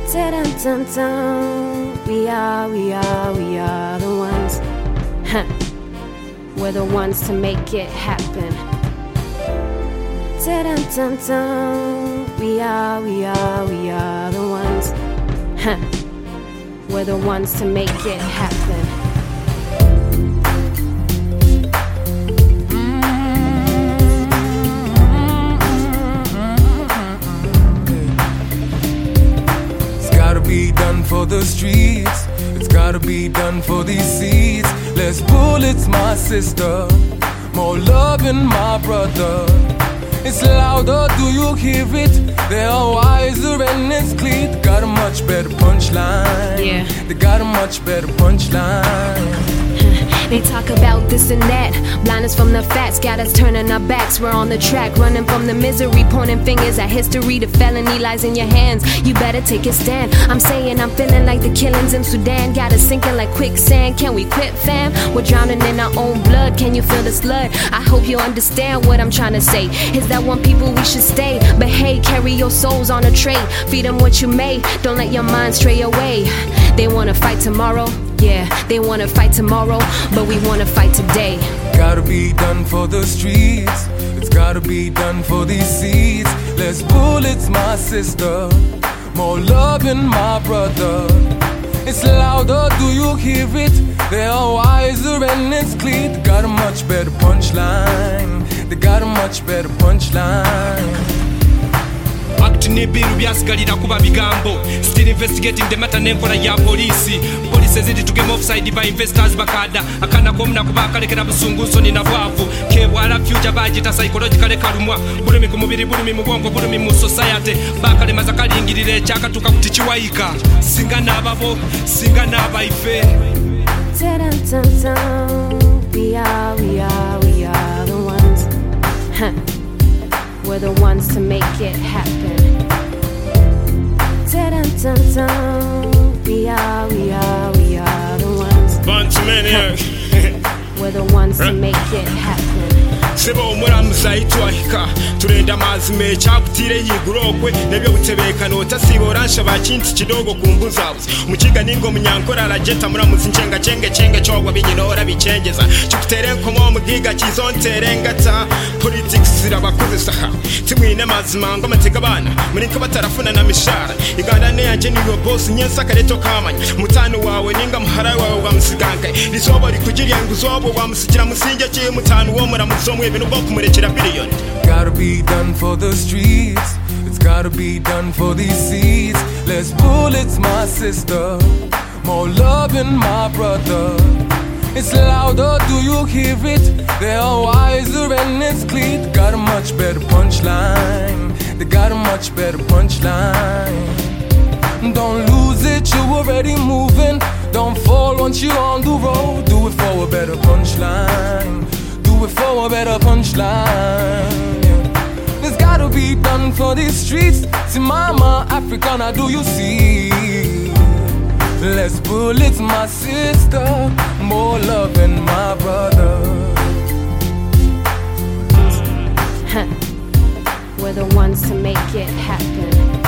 Dun-dun-dun-dun. We are the ones. We're the ones to make it happen. Dun-dun-dun-dun. We are the ones. We're the ones to make it happen. Be done for the streets, it's gotta be done for these seeds. Less bullets, my sister, more love in my brother. It's louder, do you hear it? They are wiser and it's clear. They got a much better punchline. Yeah. They got a much better punchline. They talk about this and that, blind us from the facts, got us turning our backs. We're on the track, running from the misery, pointing fingers at history. The felony lies in your hands, you better take a stand. I'm saying I'm feeling like the killings in Sudan, got us sinking like quicksand. Can we quit, fam? We're drowning in our own blood, can you feel the flood? I hope you understand what I'm trying to say. Is that one people we should stay? But hey, carry your souls on a tray, feed them what you may, don't let your mind stray away. They wanna fight tomorrow, yeah, they wanna fight tomorrow, but we wanna fight today. Gotta be done for the streets, it's gotta be done for these seeds. Less bullets, my sister, more love in my brother. It's louder, do you hear it? They are wiser and it's clear. They got a much better punchline. They got a much better punchline. Act n'ibiru byasigalira kuba bigambo. Still investigating the matter n'enkola ya polisi. Police zidi tugema offside by investors bakada. Akana komuna kuba akalekera busunguso ni nabwavu. Kebwala future bagita psychological kalumwa. Bulumi ku mubiri, bulumi mu bwongo, bulumi mu society. Bakale mazakalingirire cyakatuka kuti kiwayika. Singa nababo, singa nabaife. Dun-dun-dun-dun. We are the ones. We're the ones to make it happen. Dun-dun-dun-dun. We are the ones. Bunch of men here. We're the ones to make it happen. Sebo omulamuza itwahika tulenda amazime ekyakutire yigurokwe nebyo butebekano tasiba nshaba kintu kidogo kumbuzabuza mukiga ningo munyankora arajeta muramuzi ncenga cenge cyogwa binyinora bicengeza cyukutere nkomo mugiga kizontera politics irabakozesa timwine mazima ngo amateka bana muri ko batarafuna na mishara iganda ne yanje niyo boss nyensa kareto kamanya mutano wawe ninga muhara wawe bamusiganka rizoba rikugiriye nguzobo bamusigira musinge cye mutano wo muramuzo Gotta be done for the streets, it's gotta be done for these seeds. Less bullets, my sister, more love in my brother. It's louder, do you hear it? They are wiser and it's clear. They got a much better punchline. They got a much better punchline. Don't lose it, you already moving. Don't fall once you're on the road. Do it for a better punchline. Do it for a better punchline. Yeah. It's gotta be done for these streets. See, mama, Africana, do you see? Less bullets, my sister, more love than my brother. We're the ones to make it happen.